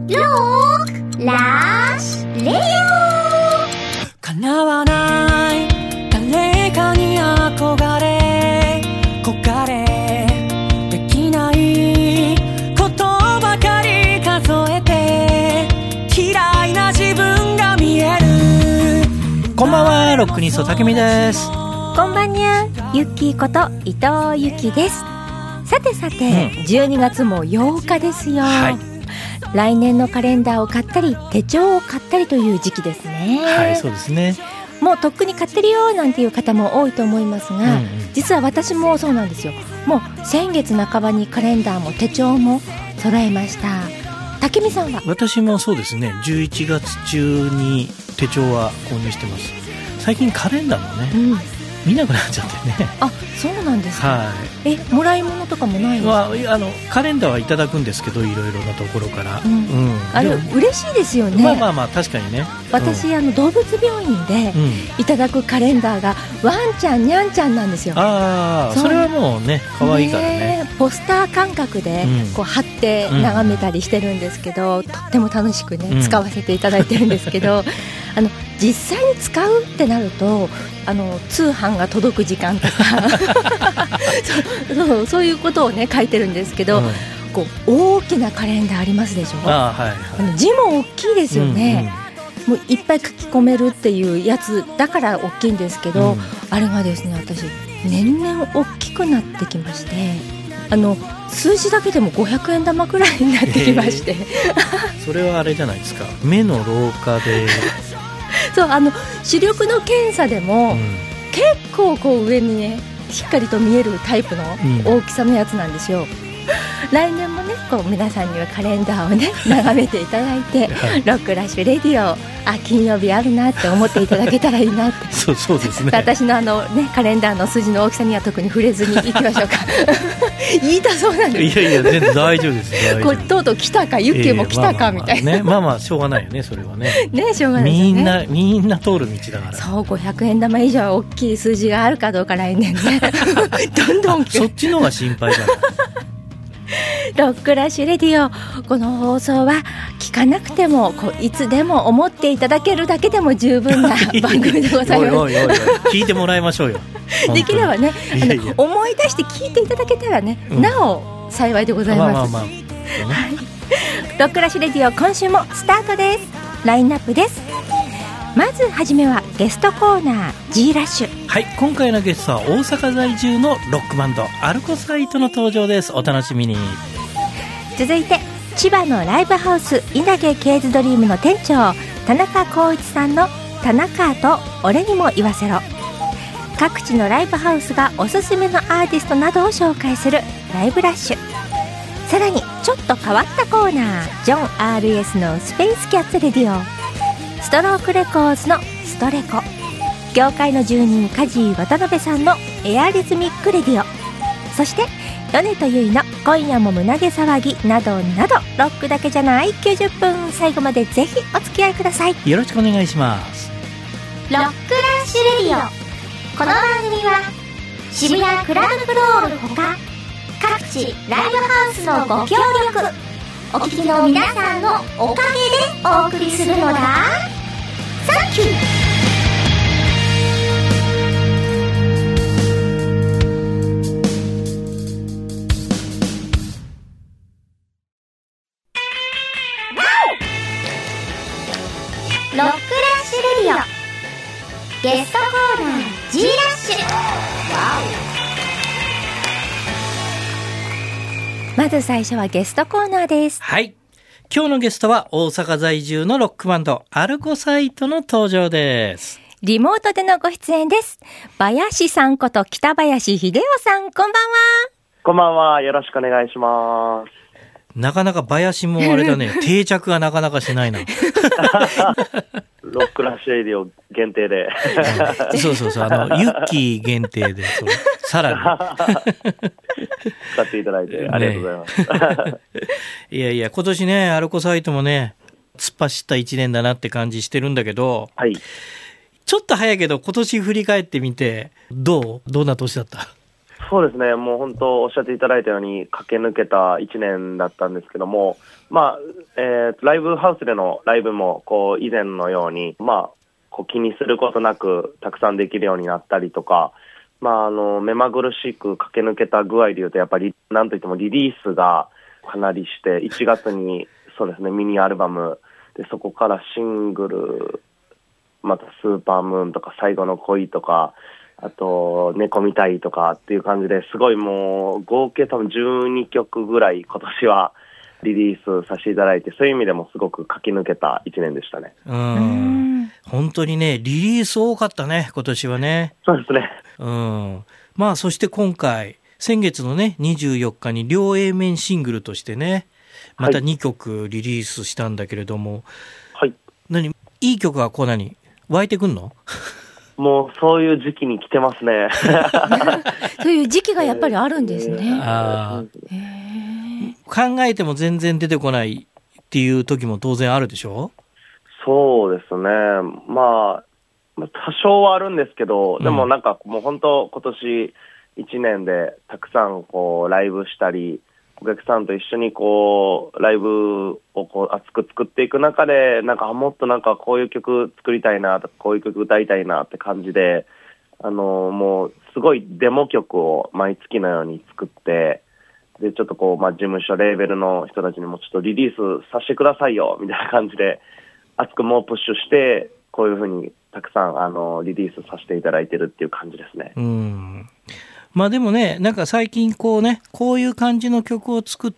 ロックラッシュレディオ。 叶わない誰かに憧れ焦れできないことばかり数えて嫌いな自分が見える。こんばんは、ロックニストたけみです。 こんばんにゃ、ゆっきーこと伊藤ゆきです。さてさて、12月も8日ですよ、はい、来年のカレンダーを買ったり手帳を買ったりという時期ですね。 はい、そうですね。 もうとっくに買ってるよなんていう方も多いと思いますが、実は私もそうなんですよ。もう先月半ばにカレンダーも手帳も揃えました。竹見さんは？ 私もそうですね、11月中に手帳は購入してます。最近カレンダーもね、見なくなっちゃってね。 あ、そうなんですか、はい、もらい物とかもないんですか？ カレンダーはいただくんですけど、いろいろなところから、 嬉しいですよね。 まあ確かにね。 私、動物病院でいただくカレンダーがワンちゃんニャンちゃんなんですよ。 それはもうね、可愛いからね。 ポスター感覚でこう貼って眺めたりしてるんですけど、とっても楽しくね、使わせていただいてるんですけど実際に使うってなると通販が届く時間とかそういうことをね書いてるんですけど、こう大きなカレンダーありますでしょ。字も大きいですよね、もういっぱい書き込めるっていうやつだから大きいんですけど、あれがですね、私年々大きくなってきまして、数字だけでも500円玉くらいになってきましてそれはあれじゃないですか、目の老化でそう、視力の検査でも、結構こう上にねしっかりと見えるタイプの大きさのやつなんですよ。来年もね、こう皆さんにはカレンダーをね眺めていただいて、ロックラッシュレディオ、金曜日あるなって思っていただけたらいいなってそうですね。 私のね、カレンダーの数字の大きさには特に触れずにいきましょうか言いたそうなんです。 いや全然大丈夫ですこうとうとう来たか、ユッケも来たかみたいな、 まあしょうがないよね、それはねしょうがないですね。 みんな通る道だから。 そう、500円玉以上大きい数字があるかどうか来年ねどんどんそっちの方が心配じゃないロックラッシュレディオ、この放送は聞かなくてもいつでも思っていただけるだけでも十分な番組でございますおい聞いてもらいましょうよできればね、思い出して聞いていただけたらね、なお幸いでございます。ロックラッシュレディオ、今週もスタートです。ラインナップです。まずはじめはゲストコーナー G ラッシュ。 はい、今回のゲストは大阪在住のロックバンドアルコサイトの登場です。お楽しみに。 続いて千葉のライブハウス稲毛ケーズドリームの店長田中光一さんの田中と俺にも言わせろ。各地のライブハウスがおすすめのアーティストなどを紹介するライブラッシュ。さらにちょっと変わったコーナー、ジョン RS のスペースキャッツレディオ、ストロークレコーズのストレコ、業界の住人梶井渡辺さんのエアリズミックレディオ、そして米とゆいの今夜も胸毛騒ぎなどなど、ロックだけじゃない90分、最後までぜひお付き合いください。 よろしくお願いします。 ロックラッシュレディオ、この番組は渋谷クラブフロールほか各地ライブハウスのご協力、お聞きの皆さんのおかげでお送りするのだ。サンキュー。ロックラッシュレディオ、ゲストコーナー G ラッシュ。 まず最初はゲストコーナーです。 はい、今日のゲストは大阪在住のロックバンドアルコサイトの登場です。 リモートでのご出演です。林さんこと北林秀夫さん、こんばんは。 こんばんは、よろしくお願いします。 なかなか林もあれだね定着がなかなかしないなロックラッシュレディオ限定でそうユッキー限定でさらに使っていただいてありがとうございます、ね、 いや今年ねアルコサイトもね突っ走った1年だなって感じしてるんだけど、 はい、 ちょっと早いけど今年振り返ってみてどんな年だった？ そうですね、もう本当おっしゃっていただいたように駆け抜けた1年だったんですけども、まあライブハウスでのライブもこう以前のように、まあ、こう気にすることなくたくさんできるようになったりとか、まあ、目まぐるしく駆け抜けた具合でいうと、やっぱりなんといってもリリースがかなりして、1月にそうですね、ミニアルバムで、そこからシングル、またスーパームーンとか最後の恋とか、あと猫みたいとかっていう感じで、すごいもう合計多分12曲ぐらい今年はリリースさせていただいて、そういう意味でもすごく駆け抜けた1年でしたね。 本当にね、リリース多かったね、今年はね。 そうですね。 まあそして今回先月のね24日に両 A 面シングルとしてね、また2曲リリースしたんだけれども、はい、いい曲がこう湧いてくんの？ もうそういう時期に来てますね。 そういう時期がやっぱりあるんですね。 考えても全然出てこないっていう時も当然あるでしょ？ そうですね。まあ多少はあるんですけど、でもなんかもう本当今年1年でたくさんこうライブしたり、お客さんと一緒にこうライブをこう熱く作っていく中で、なんかもっとなんかこういう曲作りたいなとか、こういう曲歌いたいなって感じで、もうすごいデモ曲を毎月のように作って、でちょっとこう、まあ、事務所レーベルの人たちにもちょっとリリースさせてくださいよみたいな感じで熱くもうプッシュして、こういうふうにたくさんリリースさせていただいてるっていう感じですね。 まあでもね、なんか最近こういう感じの曲を作って、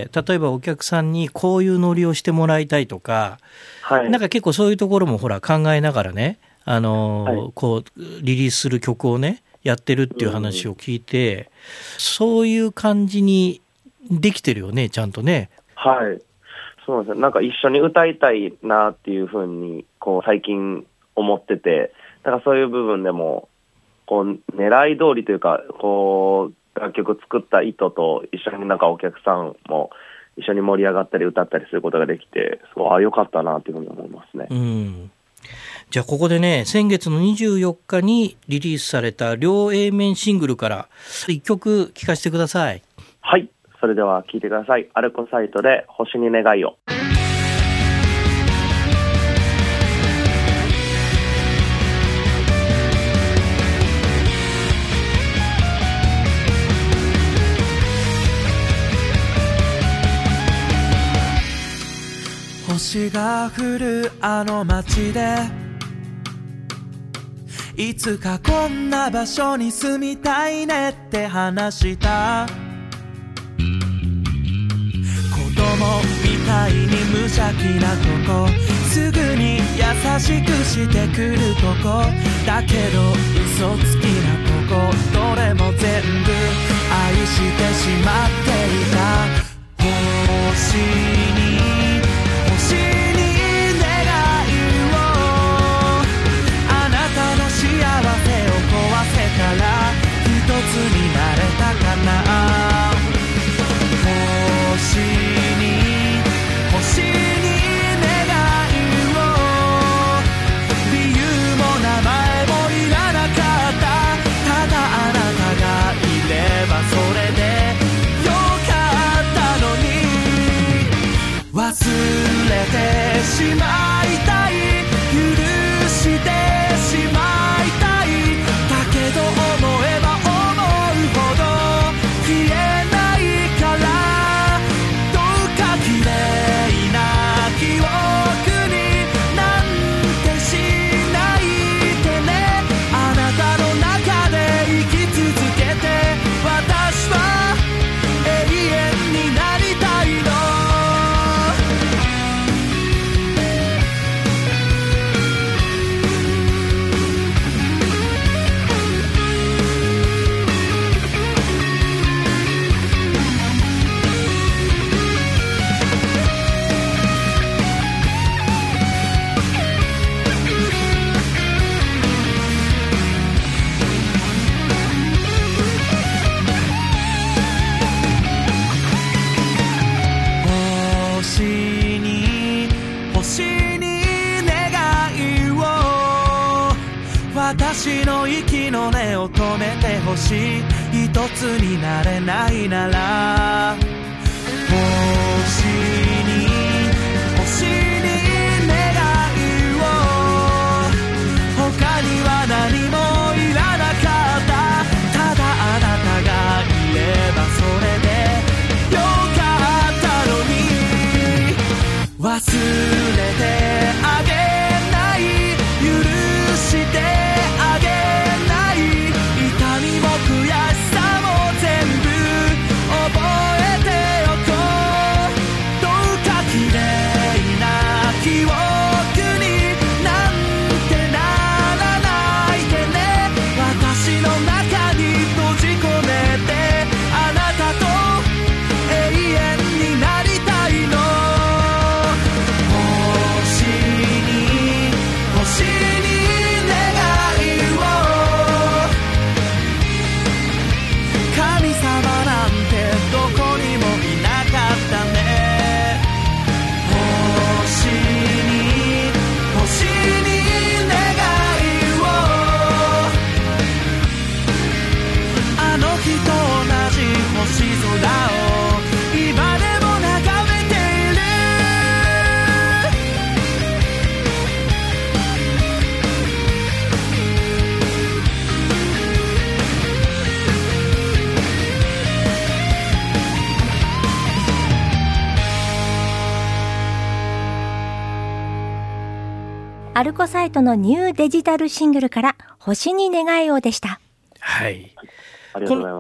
例えばお客さんにこういうノリをしてもらいたいとか、はい、なんか結構そういうところもほら考えながらね、こうリリースする曲をねやってるっていう話を聞いて、そういう感じにできてるよね、ちゃんとね。 はい、そうですね。なんか一緒に歌いたいなっていうふうにこう最近思ってて、だからそういう部分でもこう狙い通りというか、こう楽曲作った意図と一緒になんかお客さんも一緒に盛り上がったり歌ったりすることができて、すごい良かったなというふうに思いますね。 じゃあここでね、先月の24日にリリースされた両 A 面シングルから1曲聴かせてください。 はい、それでは聴いてください。アルコサイトで星に願いを。 星が降るあの街で、いつかこんな場所に住みたいねって話した。子供みたいに無邪気なとこ、すぐに優しくしてくるとこ、だけど嘘つきなとこ、どれも全部愛してしまっていた。星に星に願いを、あなたの幸せを壊せたら一つになれたかな。星に星に願いを、理由も名前もいらなかった。ただあなたがいればそれでよかったのに、忘れてしまいたい、許してしまいたい。だけど思えば思うほど消えないから、どうか綺麗な記憶になんてしないでね。あなたの中で生き続けて、私は永遠になりたいの。 てほしい、一つになれないなら星に願いを、他には何もいらなかった、ただあなたがいればそれでよかったのに、忘れてあげない許してあげない、痛みも悔しさも全部覚えておこう、どうか綺麗な記憶になんてならないでね、私の中に閉じ込めてあなたと永遠になりたいの、星に願いを、神様なんてどこにもいなかったね、星に願いを、あの日と同じ星空を今でも眺めている、 アルコサイトのニューデジタルシングルから星に願いをでした。 はい。 ありがとうございます。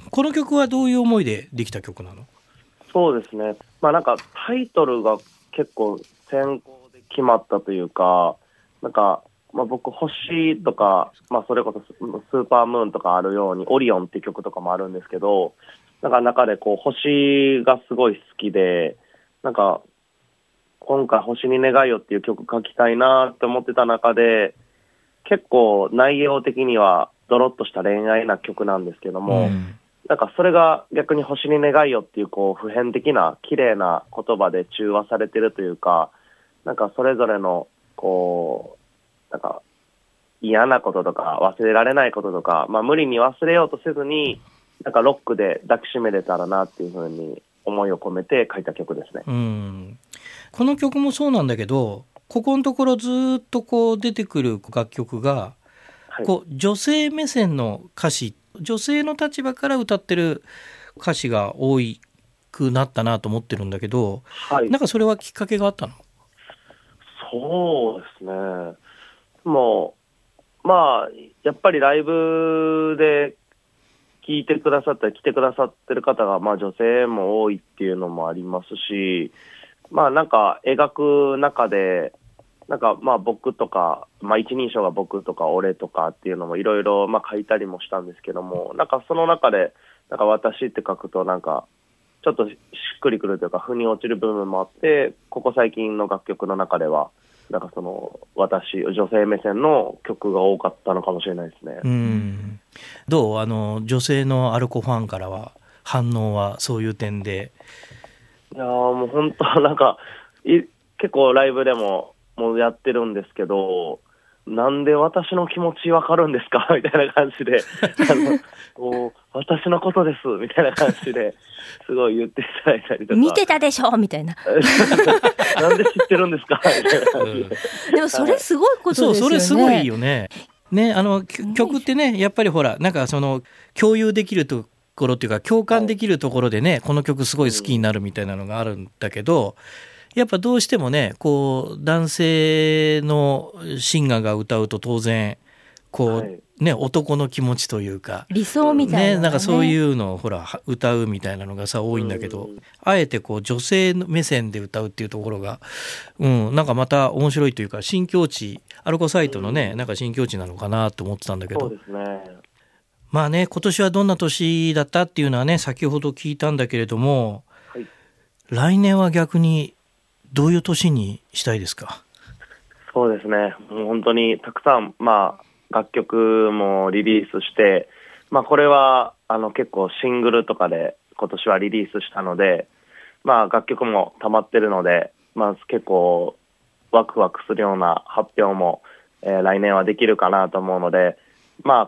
この曲はどういう思いでできた曲なの？ そうですね。なんかタイトルが結構先行で決まったというか、なんか、僕星とか、それこそスーパームーンとかあるようにオリオンっていう曲とかもあるんですけど、なんか中でこう星がすごい好きで、なんか今回星に願いよっていう曲書きたいなって思ってた中で、結構内容的にはドロッとした恋愛な曲なんですけども、なんかそれが逆に星に願いよっていうこう普遍的な綺麗な言葉で中和されてるというか、なんかそれぞれのこうなんか嫌なこととか忘れられないこととか、無理に忘れようとせずになんかロックで抱きしめれたらなっていう風に思いを込めて書いた曲ですね。 この曲もそうなんだけど、ここのところずっとこう出てくる楽曲が、こう女性目線の歌詞、女性の立場から歌ってる歌詞が多くなったなと思ってるんだけど、なんかそれはきっかけがあったの？ そうですね。もうやっぱりライブで聞いてくださったり来てくださってる方が女性も多いっていうのもありますし、なんか描く中でなんか僕とか、一人称が僕とか俺とかっていうのもいろいろ書いたりもしたんですけども、なんかその中でなんか私って書くとなんかちょっとしっくりくるというか腑に落ちる部分もあって、ここ最近の楽曲の中ではなんかその女性目線の曲が多かったのかもしれないですね。 どう？女性のアルコファンからは反応はそういう点で？ いやもう本当なんか結構ライブでもうやってるんですけど、なんで私の気持ちわかるんですかみたいな感じで私のことですみたいな感じですごい言っていただいたりとか、 見てたでしょみたいななんで知ってるんですかみたいな感じで、 でもそれすごいことですよね。 それすごいよね。曲ってね、やっぱりほらなんかその共有できるところっていうか共感できるところでね、この曲すごい好きになるみたいなのがあるんだけど、やっぱどうしてもね、こう男性のシンガーが歌うと当然こうね、男の気持ちというか理想みたいなね、 なんかそういうのをほら歌うみたいなのがさ多いんだけど、あえてこう女性の目線で歌うっていうところが、なんかまた面白いというか新境地、アルコサイトのね、なんか新境地なのかなと思ってたんだけど。 そうですね。 今年はどんな年だったっていうのはね先ほど聞いたんだけれども、来年は逆にどういう年にしたいですか？ そうですね、もう本当にたくさん、楽曲もリリースして、これは結構シングルとかで今年はリリースしたので、楽曲も溜まってるので、結構ワクワクするような発表も、来年はできるかなと思うので、こう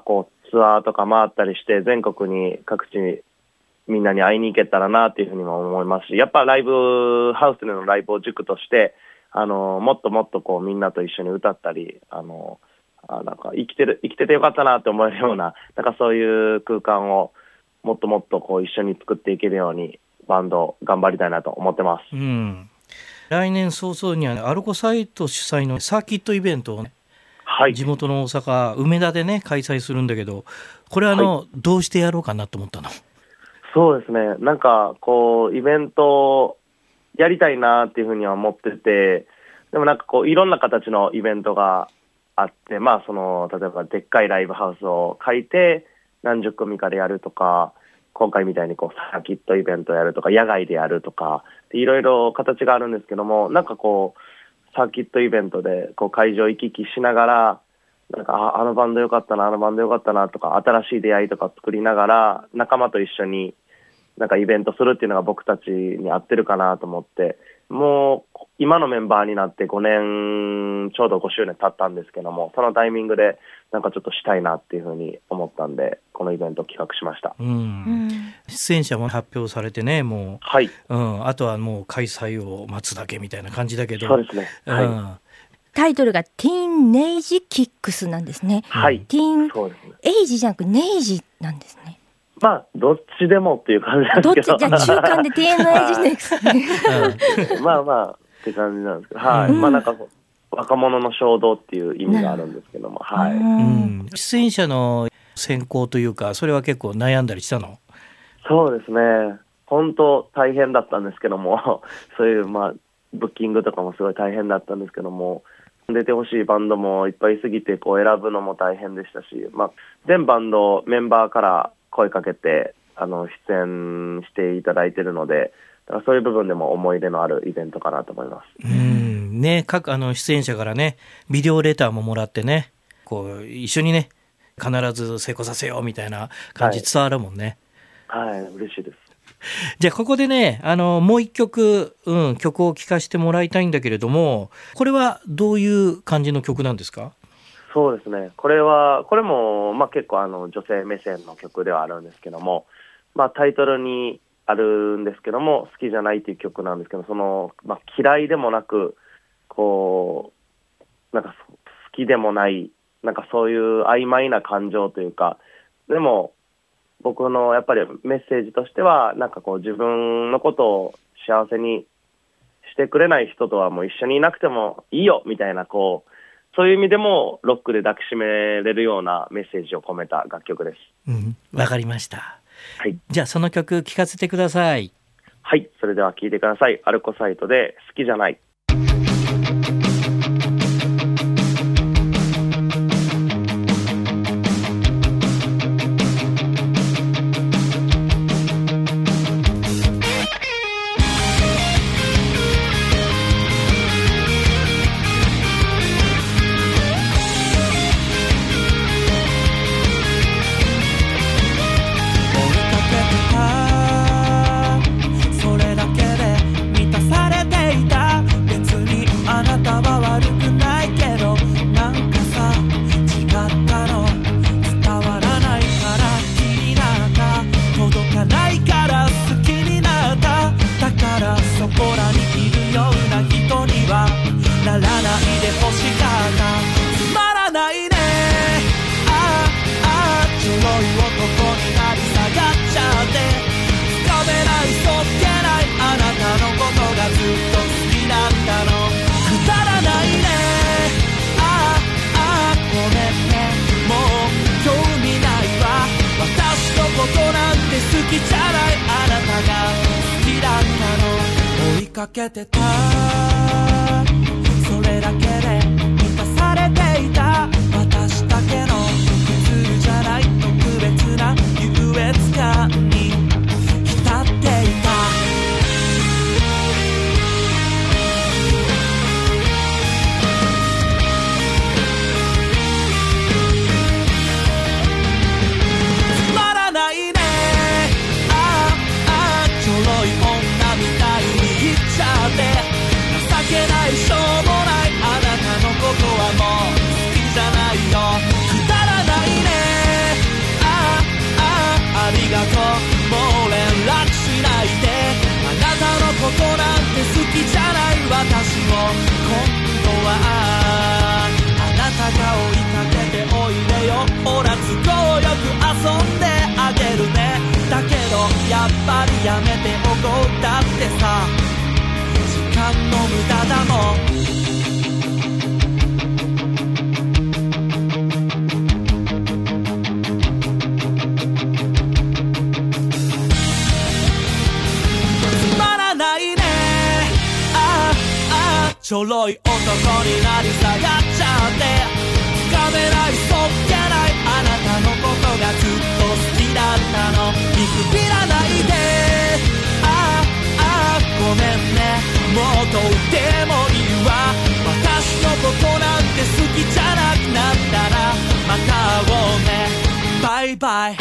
ツアーとか回ったりして全国に各地にみんなに会いに行けたらなっていうふうにも思いますし、やっぱライブハウスでのライブを軸としてもっともっとこうみんなと一緒に歌ったりなんか生きててよかったなって思えるような、なんかそういう空間をもっともっとこう一緒に作っていけるようにバンド頑張りたいなと思ってます。 来年早々にはアルコサイト主催のサーキットイベントをね、地元の大阪梅田でね開催するんだけど、これはどうしてやろうかなと思ったの？ そうですね、なんかこうイベントやりたいなっていうふうには思ってて、でもなんかこういろんな形のイベントがあって、例えばでっかいライブハウスを借りて何十組かでやるとか、今回みたいにこうサーキットイベントやるとか野外でやるとかいろいろ形があるんですけども、なんかこうサーキットイベントでこう会場行き来しながら、なんかあのバンドよかったな、あのバンドよかったなとか、新しい出会いとか作りながら仲間と一緒になんかイベントするっていうのが僕たちに合ってるかなと思って、もう今のメンバーになって5年ちょうど5周年経ったんですけども、そのタイミングでなんかちょっとしたいなっていうふうに思ったんで、このイベントを企画しました。 出演者も発表されてね、もう、あとはもう開催を待つだけみたいな感じだけど。 そうですね、 タイトルがティーンネイジキックスなんですね。ティーンエイジじゃなくネイジなんですね。 どっちでもっていう感じなんですけど。 どっちじゃ中間で TNAG まあって感じなんですけど、なんか若者の衝動っていう意味があるんですけども、 出演者の選考というか、それは結構悩んだりしたの？ そうですね、本当大変だったんですけどもそういうブッキングとかもすごい大変だったんですけども、出てほしいバンドもいっぱいすぎてこう選ぶのも大変でしたし、全バンドメンバーから声かけて出演していただいているので、だからそういう部分でも思い入れのあるイベントかなと思います。 各出演者からねビデオレターももらってね、こう一緒にね必ず成功させようみたいな感じ伝わるもんね。 嬉しいです。 じゃあここでねもう一曲、曲を聴かせてもらいたいんだけれども、これはどういう感じの曲なんですか？ そうですね、これも結構女性目線の曲ではあるんですけども、タイトルにあるんですけども、好きじゃないっていう曲なんですけど、嫌いでもなくこうなんか好きでもない、なんかそういう曖昧な感情というか、でも僕のやっぱりメッセージとしては、なんかこう自分のことを幸せにしてくれない人とはもう一緒にいなくてもいいよみたいな、そういう意味でもロックで抱きしめれるようなメッセージを込めた楽曲です。 わかりました。じゃあその曲聴かせてください。 それでは聴いてください。アルコサイトで好きじゃない。 かけてた、それだけで満たされていた、私だけの普通じゃない特別な優越感に浸っていた。つまらないね、ちょろい女みたいに言っちゃって、情けないしょうもない、あなたのことはもう好きじゃないよ。くだらないね、 私も今度はあなたが追いかけておいでよ、ほら都合よく遊んであげるね。だけどやっぱりやめておこう、だってさ時間の無駄だもん。ちょろい男になり下がっちゃってつかめないそっけないあなたのことがずっと好きだったの。見くびらないでごめんね、もうどうでもいいわ。私のことなんて好きじゃなくなったらまた会おうね、バイバイ。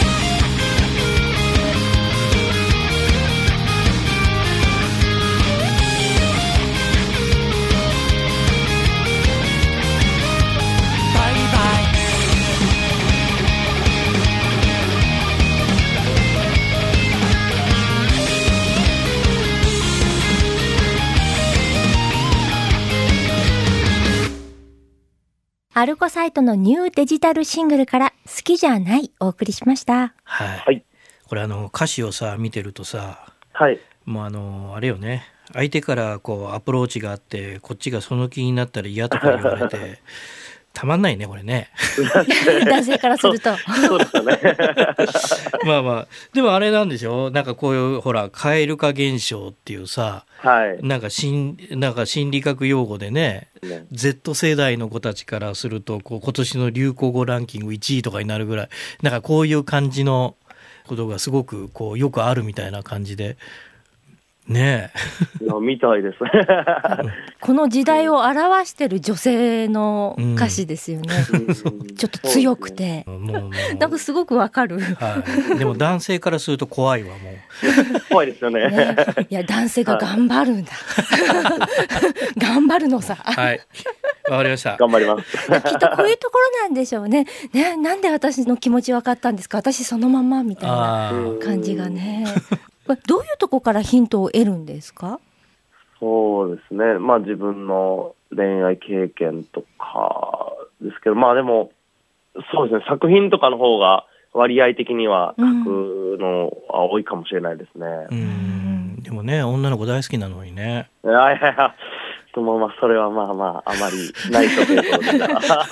アルコサイトのニューデジタルシングルから好きじゃないお送りしました。 はい。これ歌詞をさ見てるとさ、 はい。 もうあれよね。相手からこうアプローチがあってこっちがその気になったら嫌とか言われてたまんないねこれね。 男性からすると。 そうですよね。 まあまあでもあれなんでしょ。なんかこういうほら蛙化現象っていうさ、 はい、 なんか心理学用語でね、Z 世代の子たちからするとこう今年の流行語ランキング1位とかになるぐらい、なんかこういう感じのことがすごくこうよくあるみたいな感じで。ねえみたいですこの時代を表してる女性の歌詞ですよね、ちょっと強くて、なんかすごくわかる、 はい、でも男性からすると怖いわもう怖いですよ ね。 いや男性が頑張るんだ、頑張るのさ。 はい、わかりました。 頑張ります。 きっとこういうところなんでしょうね。なんで私の気持ち分かったんですか、私そのままみたいな感じがね。どういうとこからヒントを得るんですか？ そうですね、自分の恋愛経験とかですけど、でもそうですね、作品とかの方が割合的には書くのは多いかもしれないですね。 でもね、女の子大好きなのにね。 いやそれはあまりないということで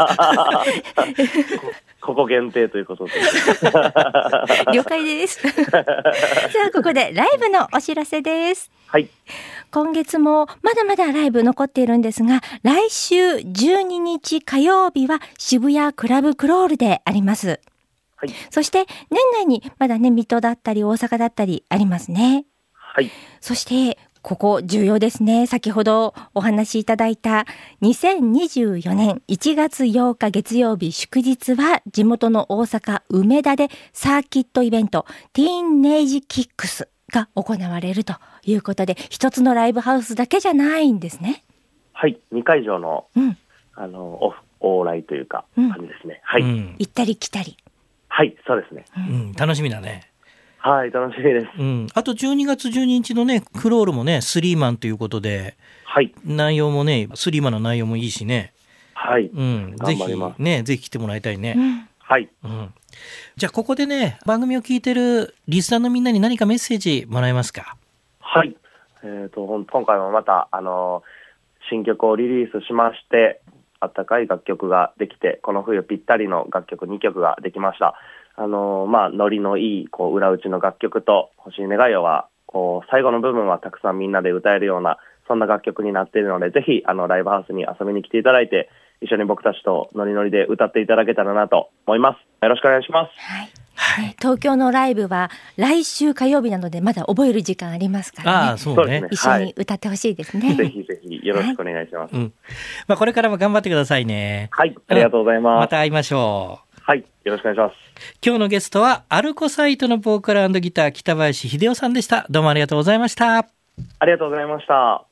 ここ限定ということで了解ですさあここでライブのお知らせです。 はい、 今月もまだまだライブ残っているんですが、来週12日火曜日は渋谷クラブクロールであります。はい、そして年内にまだね、水戸だったり大阪だったりありますね。 はい、 そしてここ重要ですね。先ほどお話しいただいた2024年1月8日月曜日祝日は地元の大阪梅田でサーキットイベントティーンネイジキックスが行われるということで、一つのライブハウスだけじゃないんですね。 はい、2会場の、往来というか感じですね。はい、 行ったり来たり。 はい、そうですね。 楽しみだね。 はい、楽しみです。 あと12月12日のね、クロールもね、スリーマンということで、はい、内容もね、スリーマンの内容もいいしね。 はい。 ぜひね、ぜひ来てもらいたいね。 はい。 じゃあここでね、番組を聞いてるリスナーのみんなに何かメッセージもらえますか？ はい。今回もまた新曲をリリースしまして、あったかい楽曲ができて、この冬ぴったりの楽曲2曲ができました。ノリのいい裏打ちの楽曲と星に願いをは最後の部分はたくさんみんなで歌えるようなそんな楽曲になっているので、ぜひライブハウスに遊びに来ていただいて、一緒に僕たちとノリノリで歌っていただけたらなと思います。よろしくお願いします。 はい、東京のライブは来週火曜日なのでまだ覚える時間ありますからね。 そうね、 一緒に歌ってほしいですね。 ぜひぜひよろしくお願いします。 これからも頑張ってくださいね。 はい、ありがとうございます。 また会いましょう。 はい、よろしくお願いします。 今日のゲストはアルコサイトのボーカル&ギター北林秀夫さんでした。どうもありがとうございました。 ありがとうございました。